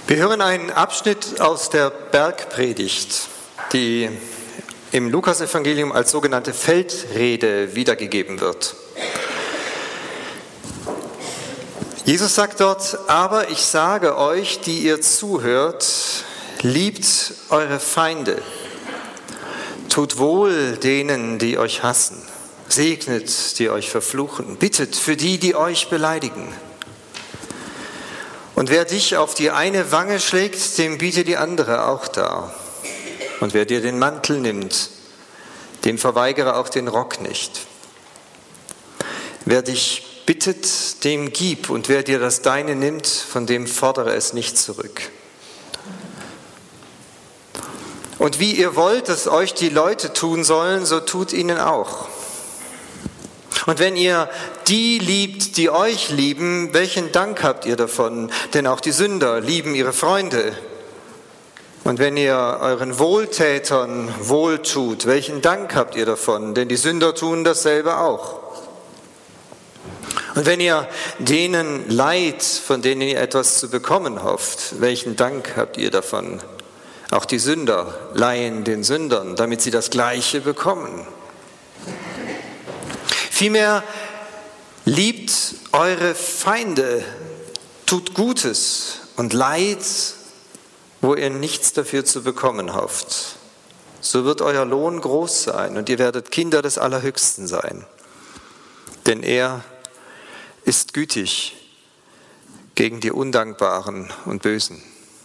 Wir hören einen Abschnitt aus der Bergpredigt, die im Lukasevangelium als sogenannte Feldrede wiedergegeben wird. Jesus sagt dort: Aber ich sage euch, die ihr zuhört, liebt eure Feinde, tut wohl denen, die euch hassen, segnet, die euch verfluchen, bittet für die, die euch beleidigen. Und wer dich auf die eine Wange schlägt, dem biete die andere auch dar. Und wer dir den Mantel nimmt, dem verweigere auch den Rock nicht. Wer dich bittet, dem gib, und wer dir das Deine nimmt, von dem fordere es nicht zurück. Und wie ihr wollt, dass euch die Leute tun sollen, so tut ihnen auch. Und wenn ihr die liebt, die euch lieben, welchen Dank habt ihr davon? Denn auch die Sünder lieben ihre Freunde. Und wenn ihr euren Wohltätern wohltut, welchen Dank habt ihr davon? Denn die Sünder tun dasselbe auch. Und wenn ihr denen leiht, von denen ihr etwas zu bekommen hofft, welchen Dank habt ihr davon? Auch die Sünder leihen den Sündern, damit sie das Gleiche bekommen. Vielmehr liebt eure Feinde, tut Gutes und Leid, wo ihr nichts dafür zu bekommen hofft. So wird euer Lohn groß sein und ihr werdet Kinder des Allerhöchsten sein. Denn er ist gütig gegen die Undankbaren und Bösen.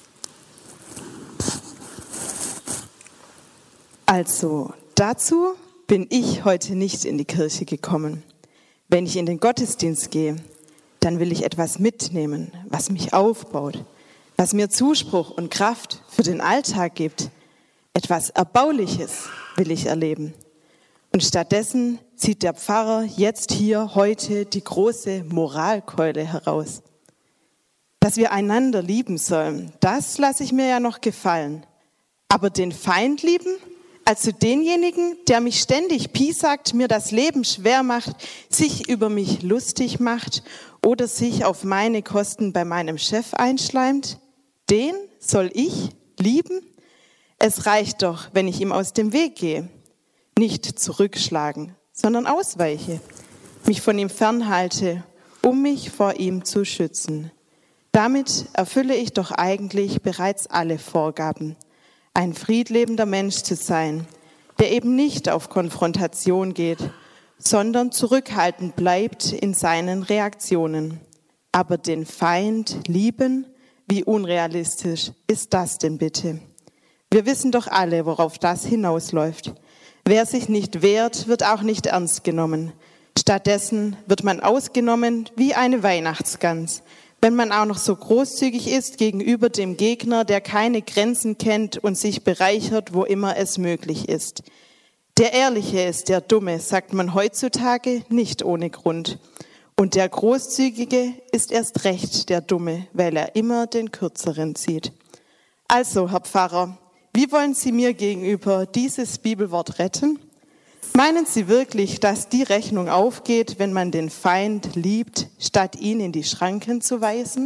Also, dazu bin ich heute nicht in die Kirche gekommen. Wenn ich in den Gottesdienst gehe, dann will ich etwas mitnehmen, was mich aufbaut, was mir Zuspruch und Kraft für den Alltag gibt. Etwas Erbauliches will ich erleben. Und stattdessen zieht der Pfarrer jetzt hier heute die große Moralkeule heraus. Dass wir einander lieben sollen, das lasse ich mir ja noch gefallen. Aber den Feind lieben? Also denjenigen, der mich ständig piesackt, mir das Leben schwer macht, sich über mich lustig macht oder sich auf meine Kosten bei meinem Chef einschleimt, den soll ich lieben? Es reicht doch, wenn ich ihm aus dem Weg gehe. Nicht zurückschlagen, sondern ausweiche, mich von ihm fernhalte, um mich vor ihm zu schützen. Damit erfülle ich doch eigentlich bereits alle Vorgaben. Ein friedlebender Mensch zu sein, der eben nicht auf Konfrontation geht, sondern zurückhaltend bleibt in seinen Reaktionen. Aber den Feind lieben, wie unrealistisch ist das denn bitte? Wir wissen doch alle, worauf das hinausläuft. Wer sich nicht wehrt, wird auch nicht ernst genommen. Stattdessen wird man ausgenommen wie eine Weihnachtsgans. Wenn man auch noch so großzügig ist gegenüber dem Gegner, der keine Grenzen kennt und sich bereichert, wo immer es möglich ist. Der Ehrliche ist der Dumme, sagt man heutzutage nicht ohne Grund. Und der Großzügige ist erst recht der Dumme, weil er immer den Kürzeren zieht. Also, Herr Pfarrer, wie wollen Sie mir gegenüber dieses Bibelwort retten? Meinen Sie wirklich, dass die Rechnung aufgeht, wenn man den Feind liebt, statt ihn in die Schranken zu weisen?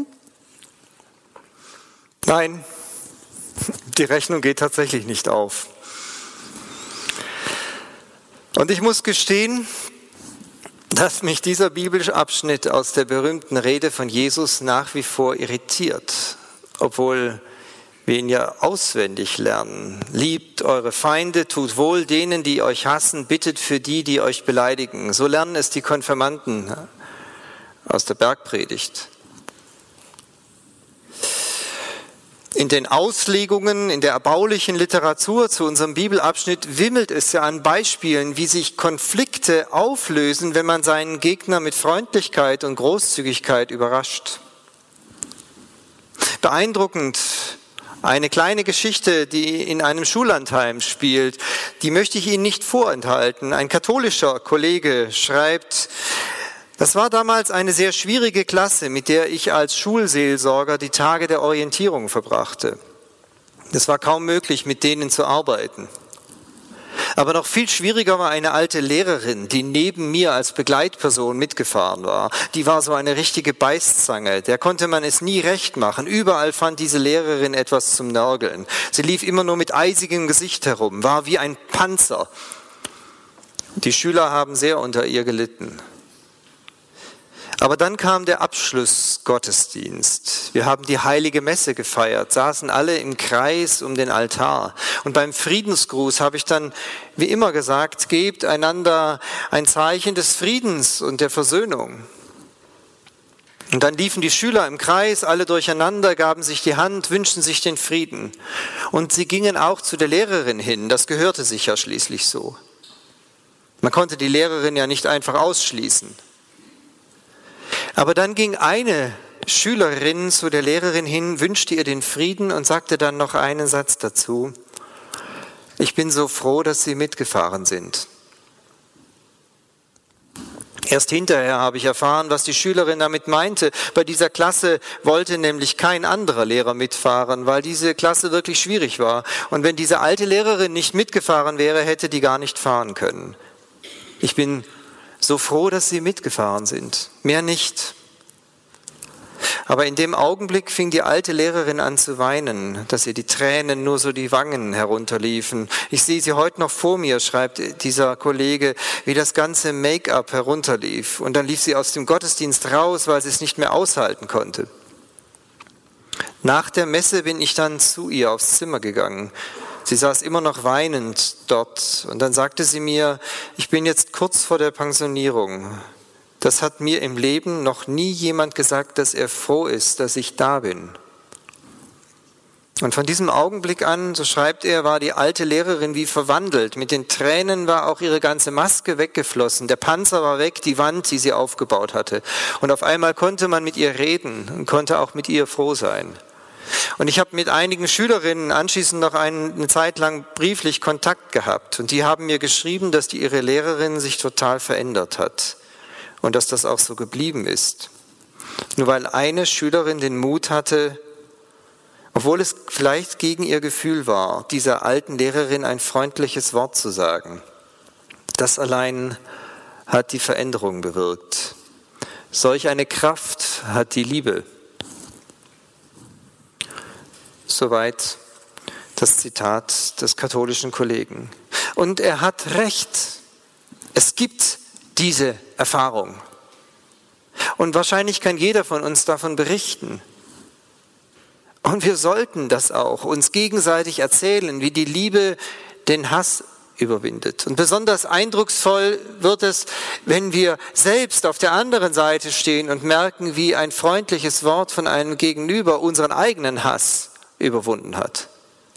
Nein, die Rechnung geht tatsächlich nicht auf. Und ich muss gestehen, dass mich dieser Bibelabschnitt aus der berühmten Rede von Jesus nach wie vor irritiert, obwohl wir ihn ja auswendig lernen. Liebt eure Feinde, tut wohl denen, die euch hassen, bittet für die, die euch beleidigen. So lernen es die Konfirmanden aus der Bergpredigt. In den Auslegungen, in der erbaulichen Literatur zu unserem Bibelabschnitt wimmelt es ja an Beispielen, wie sich Konflikte auflösen, wenn man seinen Gegner mit Freundlichkeit und Großzügigkeit überrascht. Beeindruckend eine kleine Geschichte, die in einem Schullandheim spielt, die möchte ich Ihnen nicht vorenthalten. Ein katholischer Kollege schreibt: Das war damals eine sehr schwierige Klasse, mit der ich als Schulseelsorger die Tage der Orientierung verbrachte. Es war kaum möglich, mit denen zu arbeiten. Aber noch viel schwieriger war eine alte Lehrerin, die neben mir als Begleitperson mitgefahren war. Die war so eine richtige Beißzange, der konnte man es nie recht machen. Überall fand diese Lehrerin etwas zum Nörgeln. Sie lief immer nur mit eisigem Gesicht herum, war wie ein Panzer. Die Schüler haben sehr unter ihr gelitten. Aber dann kam der Abschlussgottesdienst. Wir haben die heilige Messe gefeiert, saßen alle im Kreis um den Altar. Und beim Friedensgruß habe ich dann wie immer gesagt, gebt einander ein Zeichen des Friedens und der Versöhnung. Und dann liefen die Schüler im Kreis, alle durcheinander, gaben sich die Hand, wünschten sich den Frieden. Und sie gingen auch zu der Lehrerin hin, das gehörte sich ja schließlich so. Man konnte die Lehrerin ja nicht einfach ausschließen. Aber dann ging eine Schülerin zu der Lehrerin hin, wünschte ihr den Frieden und sagte dann noch einen Satz dazu. Ich bin so froh, dass Sie mitgefahren sind. Erst hinterher habe ich erfahren, was die Schülerin damit meinte. Bei dieser Klasse wollte nämlich kein anderer Lehrer mitfahren, weil diese Klasse wirklich schwierig war. Und wenn diese alte Lehrerin nicht mitgefahren wäre, hätte die gar nicht fahren können. Ich bin so froh, dass Sie mitgefahren sind. Mehr nicht. Aber in dem Augenblick fing die alte Lehrerin an zu weinen, dass ihr die Tränen nur so die Wangen herunterliefen. Ich sehe sie heute noch vor mir, schreibt dieser Kollege, wie das ganze Make-up herunterlief. Und dann lief sie aus dem Gottesdienst raus, weil sie es nicht mehr aushalten konnte. Nach der Messe bin ich dann zu ihr aufs Zimmer gegangen. Sie saß immer noch weinend dort und dann sagte sie mir, ich bin jetzt kurz vor der Pensionierung. Das hat mir im Leben noch nie jemand gesagt, dass er froh ist, dass ich da bin. Und von diesem Augenblick an, so schreibt er, war die alte Lehrerin wie verwandelt. Mit den Tränen war auch ihre ganze Maske weggeflossen. Der Panzer war weg, die Wand, die sie aufgebaut hatte. Und auf einmal konnte man mit ihr reden und konnte auch mit ihr froh sein. Und ich habe mit einigen Schülerinnen anschließend noch eine Zeit lang brieflich Kontakt gehabt. Und die haben mir geschrieben, dass ihre Lehrerin sich total verändert hat. Und dass das auch so geblieben ist. Nur weil eine Schülerin den Mut hatte, obwohl es vielleicht gegen ihr Gefühl war, dieser alten Lehrerin ein freundliches Wort zu sagen. Das allein hat die Veränderung bewirkt. Solch eine Kraft hat die Liebe. Soweit das Zitat des katholischen Kollegen. Und er hat recht. Es gibt diese Erfahrung. Und wahrscheinlich kann jeder von uns davon berichten. Und wir sollten das auch uns gegenseitig erzählen, wie die Liebe den Hass überwindet. Und besonders eindrucksvoll wird es, wenn wir selbst auf der anderen Seite stehen und merken, wie ein freundliches Wort von einem Gegenüber unseren eigenen Hass überwunden hat.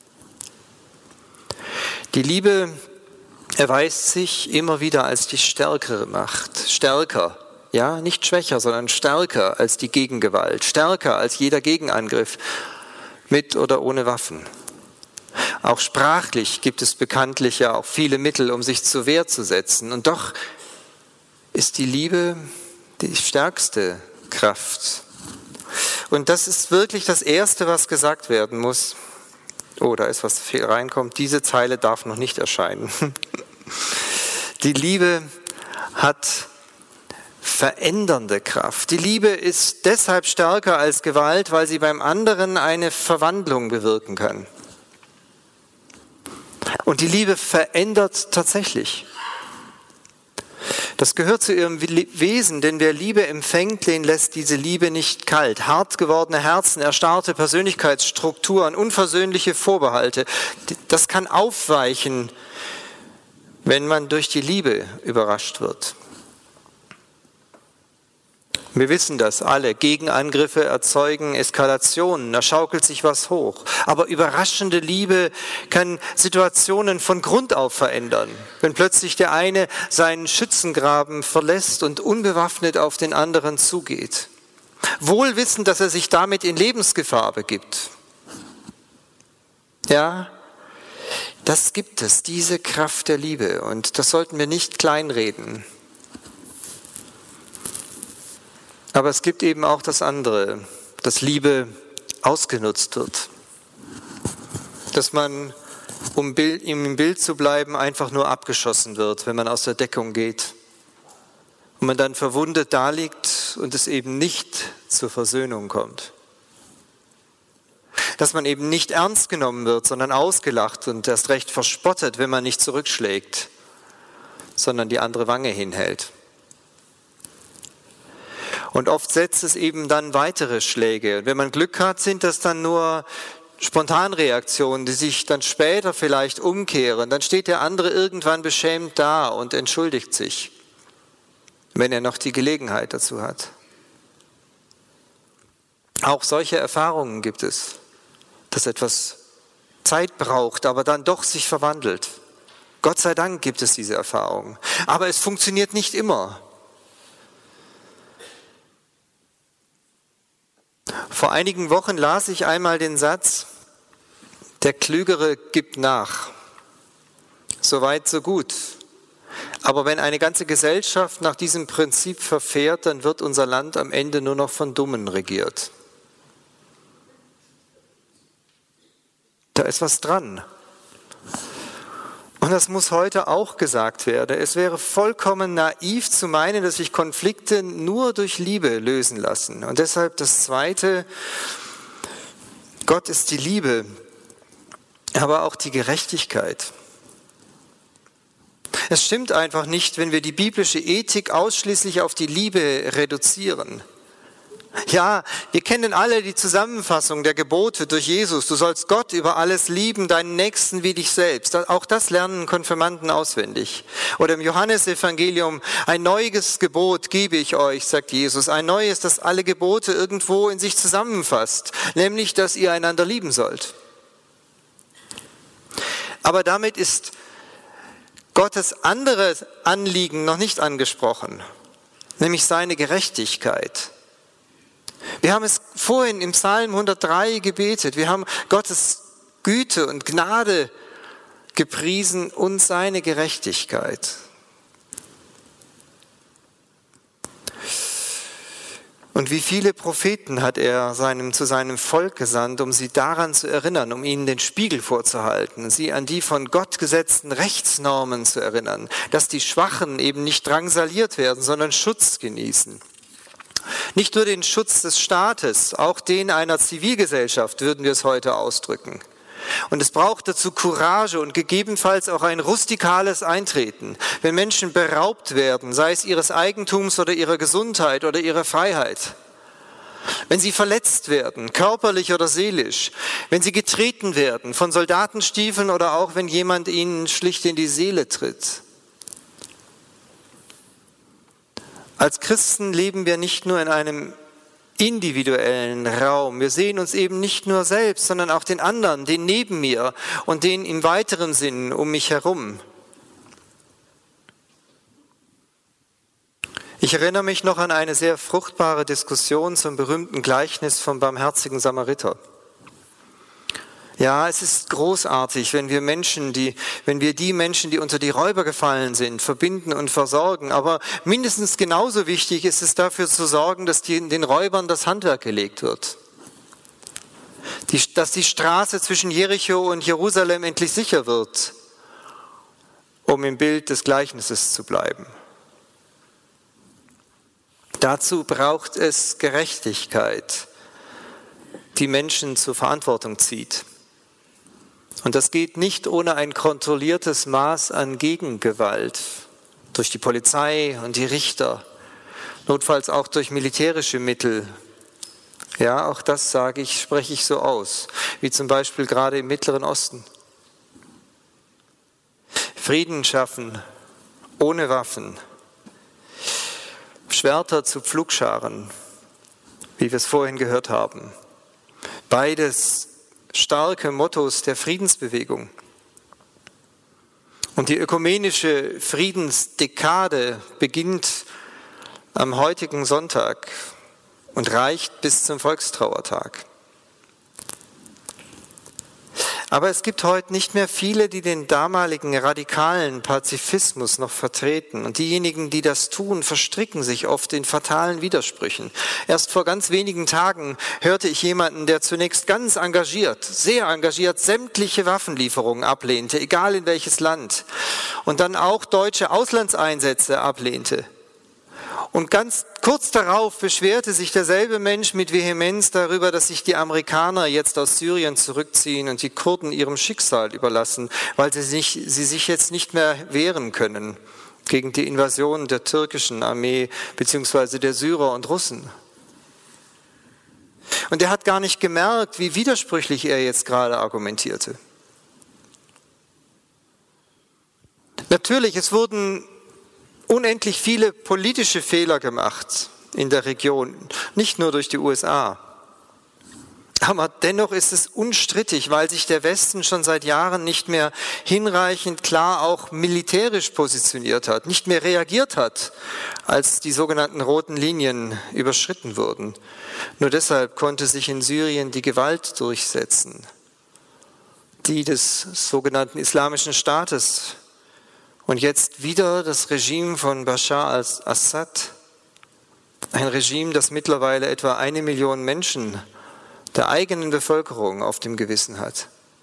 Die Liebe erweist sich immer wieder als die stärkere Macht. Stärker, ja, nicht schwächer, sondern stärker als die Gegengewalt, stärker als jeder Gegenangriff, mit oder ohne Waffen. Auch sprachlich gibt es bekanntlich ja auch viele Mittel, um sich zur Wehr zu setzen. Und doch ist die Liebe die stärkste Kraft. Und das ist wirklich das Erste, was gesagt werden muss. Oh, da ist was viel reinkommt. Diese Zeile darf noch nicht erscheinen. Die Liebe hat verändernde Kraft. Die Liebe ist deshalb stärker als Gewalt, weil sie beim anderen eine Verwandlung bewirken kann. Und die Liebe verändert tatsächlich. Das gehört zu ihrem Wesen, denn wer Liebe empfängt, den lässt diese Liebe nicht kalt. Hart gewordene Herzen, erstarrte Persönlichkeitsstrukturen, unversöhnliche Vorbehalte, das kann aufweichen, wenn man durch die Liebe überrascht wird. Wir wissen das alle. Gegenangriffe erzeugen Eskalationen, da schaukelt sich was hoch. Aber überraschende Liebe kann Situationen von Grund auf verändern. Wenn plötzlich der eine seinen Schützengraben verlässt und unbewaffnet auf den anderen zugeht. Wohl wissend, dass er sich damit in Lebensgefahr begibt. Ja, das gibt es, diese Kraft der Liebe. Und das sollten wir nicht kleinreden. Aber es gibt eben auch das andere, dass Liebe ausgenutzt wird. Dass man um im Bild zu bleiben, einfach nur abgeschossen wird, wenn man aus der Deckung geht. Und man dann verwundet daliegt und es eben nicht zur Versöhnung kommt. Dass man eben nicht ernst genommen wird, sondern ausgelacht und erst recht verspottet, wenn man nicht zurückschlägt, sondern die andere Wange hinhält. Und oft setzt es eben dann weitere Schläge. Und wenn man Glück hat, sind das dann nur Spontanreaktionen, die sich dann später vielleicht umkehren. Dann steht der andere irgendwann beschämt da und entschuldigt sich, wenn er noch die Gelegenheit dazu hat. Auch solche Erfahrungen gibt es, dass etwas Zeit braucht, aber dann doch sich verwandelt. Gott sei Dank gibt es diese Erfahrungen. Aber es funktioniert nicht immer. Vor einigen Wochen las ich einmal den Satz, der Klügere gibt nach. So weit, so gut. Aber wenn eine ganze Gesellschaft nach diesem Prinzip verfährt, dann wird unser Land am Ende nur noch von Dummen regiert. Da ist was dran. Und das muss heute auch gesagt werden. Es wäre vollkommen naiv zu meinen, dass sich Konflikte nur durch Liebe lösen lassen. Und deshalb das Zweite, Gott ist die Liebe, aber auch die Gerechtigkeit. Es stimmt einfach nicht, wenn wir die biblische Ethik ausschließlich auf die Liebe reduzieren. Ja, wir kennen alle die Zusammenfassung der Gebote durch Jesus. Du sollst Gott über alles lieben, deinen Nächsten wie dich selbst. Auch das lernen Konfirmanden auswendig. Oder im Johannesevangelium, ein neues Gebot gebe ich euch, sagt Jesus. Ein neues, das alle Gebote irgendwo in sich zusammenfasst. Nämlich, dass ihr einander lieben sollt. Aber damit ist Gottes anderes Anliegen noch nicht angesprochen. Nämlich seine Gerechtigkeit. Wir haben es vorhin im Psalm 103 gebetet. Wir haben Gottes Güte und Gnade gepriesen und seine Gerechtigkeit. Und wie viele Propheten hat er zu seinem Volk gesandt, um sie daran zu erinnern, um ihnen den Spiegel vorzuhalten, sie an die von Gott gesetzten Rechtsnormen zu erinnern, dass die Schwachen eben nicht drangsaliert werden, sondern Schutz genießen. Nicht nur den Schutz des Staates, auch den einer Zivilgesellschaft würden wir es heute ausdrücken. Und es braucht dazu Courage und gegebenenfalls auch ein rustikales Eintreten. Wenn Menschen beraubt werden, sei es ihres Eigentums oder ihrer Gesundheit oder ihrer Freiheit. Wenn sie verletzt werden, körperlich oder seelisch. Wenn sie getreten werden von Soldatenstiefeln oder auch wenn jemand ihnen schlicht in die Seele tritt. Als Christen leben wir nicht nur in einem individuellen Raum. Wir sehen uns eben nicht nur selbst, sondern auch den anderen, den neben mir und den im weiteren Sinn um mich herum. Ich erinnere mich noch an eine sehr fruchtbare Diskussion zum berühmten Gleichnis vom barmherzigen Samariter. Ja, es ist großartig, wenn wir die Menschen, die unter die Räuber gefallen sind, verbinden und versorgen. Aber mindestens genauso wichtig ist es dafür zu sorgen, dass den Räubern das Handwerk gelegt wird. Dass die Straße zwischen Jericho und Jerusalem endlich sicher wird, um im Bild des Gleichnisses zu bleiben. Dazu braucht es Gerechtigkeit, die Menschen zur Verantwortung zieht. Und das geht nicht ohne ein kontrolliertes Maß an Gegengewalt durch die Polizei und die Richter, notfalls auch durch militärische Mittel. Ja, auch das spreche ich so aus, wie zum Beispiel gerade im Mittleren Osten. Frieden schaffen, ohne Waffen. Schwerter zu Pflugscharen, wie wir es vorhin gehört haben. Beides starke Mottos der Friedensbewegung. Und die ökumenische Friedensdekade beginnt am heutigen Sonntag und reicht bis zum Volkstrauertag. Aber es gibt heute nicht mehr viele, die den damaligen radikalen Pazifismus noch vertreten. Und diejenigen, die das tun, verstricken sich oft in fatalen Widersprüchen. Erst vor ganz wenigen Tagen hörte ich jemanden, der zunächst ganz engagiert, sehr engagiert, sämtliche Waffenlieferungen ablehnte, egal in welches Land. Und dann auch deutsche Auslandseinsätze ablehnte. Und ganz kurz darauf beschwerte sich derselbe Mensch mit Vehemenz darüber, dass sich die Amerikaner jetzt aus Syrien zurückziehen und die Kurden ihrem Schicksal überlassen, weil sie sich jetzt nicht mehr wehren können gegen die Invasion der türkischen Armee bzw. der Syrer und Russen. Und er hat gar nicht gemerkt, wie widersprüchlich er jetzt gerade argumentierte. Natürlich, es wurden unendlich viele politische Fehler gemacht in der Region, nicht nur durch die USA. Aber dennoch ist es unstrittig, weil sich der Westen schon seit Jahren nicht mehr hinreichend klar auch militärisch positioniert hat, nicht mehr reagiert hat, als die sogenannten roten Linien überschritten wurden. Nur deshalb konnte sich in Syrien die Gewalt durchsetzen, die des sogenannten Islamischen Staates. Und jetzt wieder das Regime von Bashar al-Assad, ein Regime, das mittlerweile etwa 1 Million Menschen der eigenen Bevölkerung auf dem Gewissen hat.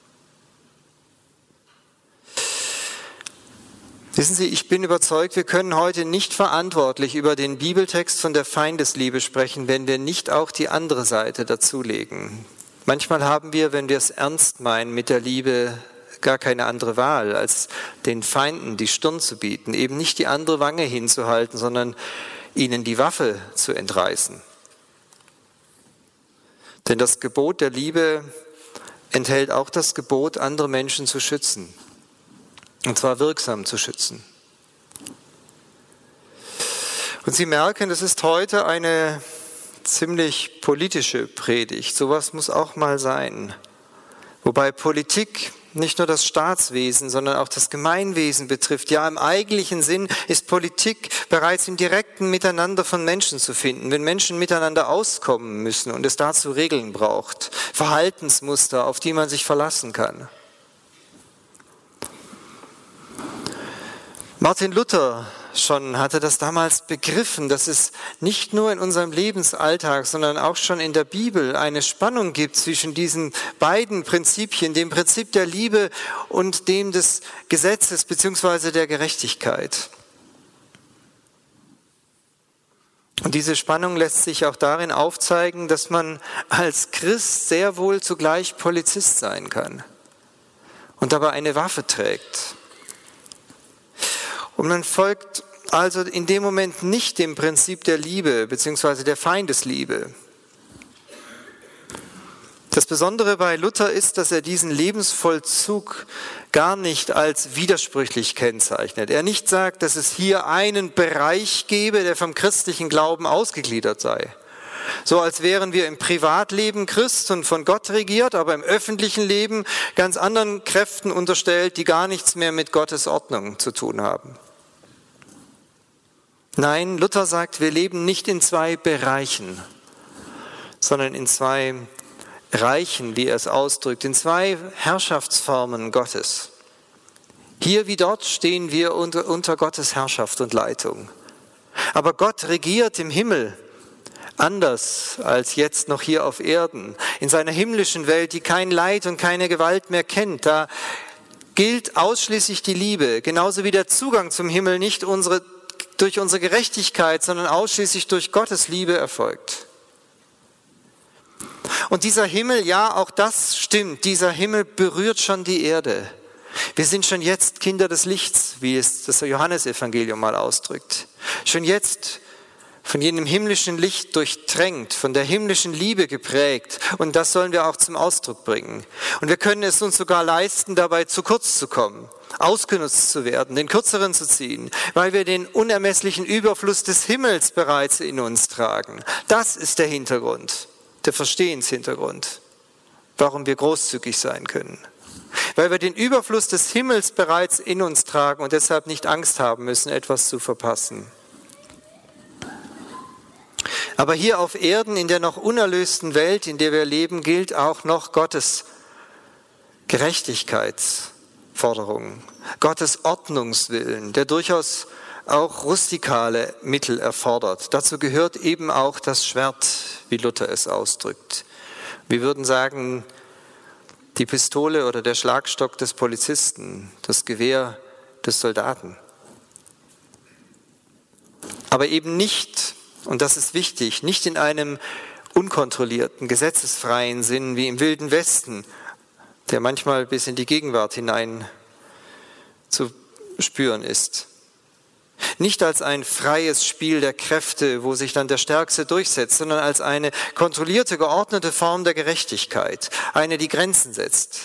Wissen Sie, ich bin überzeugt, wir können heute nicht verantwortlich über den Bibeltext von der Feindesliebe sprechen, wenn wir nicht auch die andere Seite dazulegen. Manchmal haben wir, wenn wir es ernst meinen mit der Liebe, gar keine andere Wahl, als den Feinden die Stirn zu bieten, eben nicht die andere Wange hinzuhalten, sondern ihnen die Waffe zu entreißen. Denn das Gebot der Liebe enthält auch das Gebot, andere Menschen zu schützen, und zwar wirksam zu schützen. Und Sie merken, es ist heute eine ziemlich politische Predigt. Sowas muss auch mal sein. Wobei Politik nicht nur das Staatswesen, sondern auch das Gemeinwesen betrifft. Ja, im eigentlichen Sinn ist Politik bereits im direkten Miteinander von Menschen zu finden, wenn Menschen miteinander auskommen müssen und es dazu Regeln braucht, Verhaltensmuster, auf die man sich verlassen kann. Martin Luther schon hatte das damals begriffen, dass es nicht nur in unserem Lebensalltag, sondern auch schon in der Bibel eine Spannung gibt zwischen diesen beiden Prinzipien, dem Prinzip der Liebe und dem des Gesetzes bzw. der Gerechtigkeit. Und diese Spannung lässt sich auch darin aufzeigen, dass man als Christ sehr wohl zugleich Polizist sein kann und dabei eine Waffe trägt. Und man folgt also in dem Moment nicht dem Prinzip der Liebe bzw. der Feindesliebe. Das Besondere bei Luther ist, dass er diesen Lebensvollzug gar nicht als widersprüchlich kennzeichnet. Er nicht sagt, dass es hier einen Bereich gäbe, der vom christlichen Glauben ausgegliedert sei. So als wären wir im Privatleben Christ und von Gott regiert, aber im öffentlichen Leben ganz anderen Kräften unterstellt, die gar nichts mehr mit Gottes Ordnung zu tun haben. Nein, Luther sagt, wir leben nicht in 2 Bereichen, sondern in 2 Reichen, wie er es ausdrückt, in 2 Herrschaftsformen Gottes. Hier wie dort stehen wir unter Gottes Herrschaft und Leitung. Aber Gott regiert im Himmel anders als jetzt noch hier auf Erden. In seiner himmlischen Welt, die kein Leid und keine Gewalt mehr kennt, da gilt ausschließlich die Liebe, genauso wie der Zugang zum Himmel nicht durch unsere Gerechtigkeit, sondern ausschließlich durch Gottes Liebe erfolgt. Und dieser Himmel, ja, auch das stimmt, dieser Himmel berührt schon die Erde. Wir sind schon jetzt Kinder des Lichts, wie es das Johannesevangelium mal ausdrückt. Schon jetzt von jenem himmlischen Licht durchtränkt, von der himmlischen Liebe geprägt. Und das sollen wir auch zum Ausdruck bringen. Und wir können es uns sogar leisten, dabei zu kurz zu kommen, ausgenutzt zu werden, den Kürzeren zu ziehen, weil wir den unermesslichen Überfluss des Himmels bereits in uns tragen. Das ist der Hintergrund, der Verstehenshintergrund, warum wir großzügig sein können. Weil wir den Überfluss des Himmels bereits in uns tragen und deshalb nicht Angst haben müssen, etwas zu verpassen. Aber hier auf Erden, in der noch unerlösten Welt, in der wir leben, gilt auch noch Gottes Gerechtigkeitsforderungen, Gottes Ordnungswillen, der durchaus auch rustikale Mittel erfordert. Dazu gehört eben auch das Schwert, wie Luther es ausdrückt. Wir würden sagen, die Pistole oder der Schlagstock des Polizisten, das Gewehr des Soldaten. Aber eben nicht, und das ist wichtig, nicht in einem unkontrollierten, gesetzesfreien Sinn wie im Wilden Westen, der manchmal bis in die Gegenwart hinein zu spüren ist. Nicht als ein freies Spiel der Kräfte, wo sich dann der Stärkste durchsetzt, sondern als eine kontrollierte, geordnete Form der Gerechtigkeit, eine, die Grenzen setzt.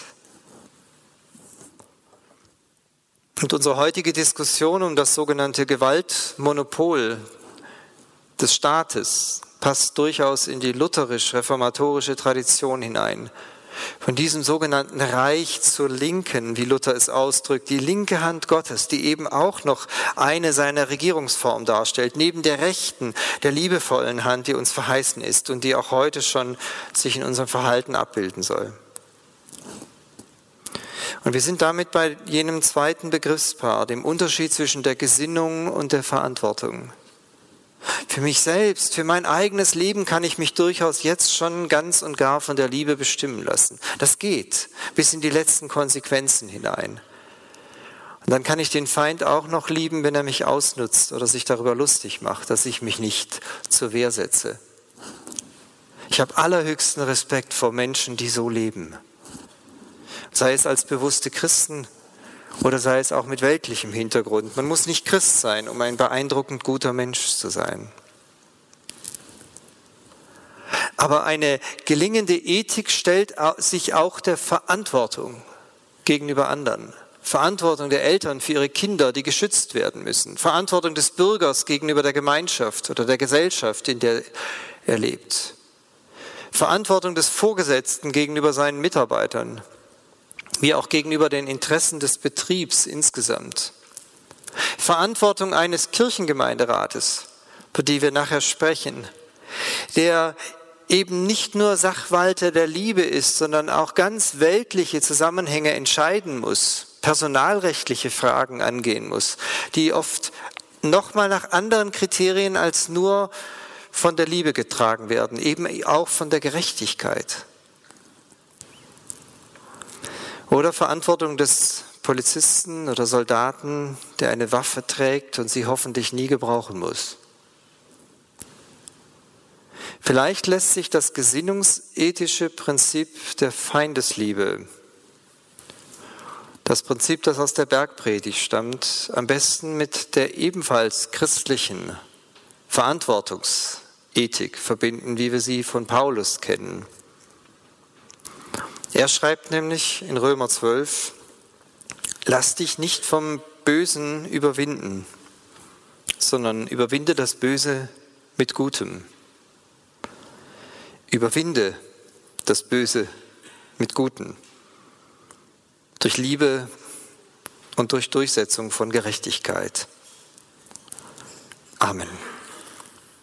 Und unsere heutige Diskussion um das sogenannte Gewaltmonopol des Staates passt durchaus in die lutherisch-reformatorische Tradition hinein. Von diesem sogenannten Reich zur Linken, wie Luther es ausdrückt, die linke Hand Gottes, die eben auch noch eine seiner Regierungsformen darstellt, neben der rechten, der liebevollen Hand, die uns verheißen ist und die auch heute schon sich in unserem Verhalten abbilden soll. Und wir sind damit bei jenem zweiten Begriffspaar, dem Unterschied zwischen der Gesinnung und der Verantwortung. Für mich selbst, für mein eigenes Leben kann ich mich durchaus jetzt schon ganz und gar von der Liebe bestimmen lassen. Das geht bis in die letzten Konsequenzen hinein. Und dann kann ich den Feind auch noch lieben, wenn er mich ausnutzt oder sich darüber lustig macht, dass ich mich nicht zur Wehr setze. Ich habe allerhöchsten Respekt vor Menschen, die so leben. Sei es als bewusste Christen oder sei es auch mit weltlichem Hintergrund. Man muss nicht Christ sein, um ein beeindruckend guter Mensch zu sein. Aber eine gelingende Ethik stellt sich auch der Verantwortung gegenüber anderen. Verantwortung der Eltern für ihre Kinder, die geschützt werden müssen. Verantwortung des Bürgers gegenüber der Gemeinschaft oder der Gesellschaft, in der er lebt. Verantwortung des Vorgesetzten gegenüber seinen Mitarbeitern, wie auch gegenüber den Interessen des Betriebs insgesamt. Verantwortung eines Kirchengemeinderates, über die wir nachher sprechen, der eben nicht nur Sachwalter der Liebe ist, sondern auch ganz weltliche Zusammenhänge entscheiden muss, personalrechtliche Fragen angehen muss, die oft nochmal nach anderen Kriterien als nur von der Liebe getragen werden, eben auch von der Gerechtigkeit. Oder Verantwortung des Polizisten oder Soldaten, der eine Waffe trägt und sie hoffentlich nie gebrauchen muss. Vielleicht lässt sich das gesinnungsethische Prinzip der Feindesliebe, das Prinzip, das aus der Bergpredigt stammt, am besten mit der ebenfalls christlichen Verantwortungsethik verbinden, wie wir sie von Paulus kennen. Er schreibt nämlich in Römer 12, lass dich nicht vom Bösen überwinden, sondern überwinde das Böse mit Gutem. Überwinde das Böse mit Gutem. Durch Liebe und durch Durchsetzung von Gerechtigkeit. Amen.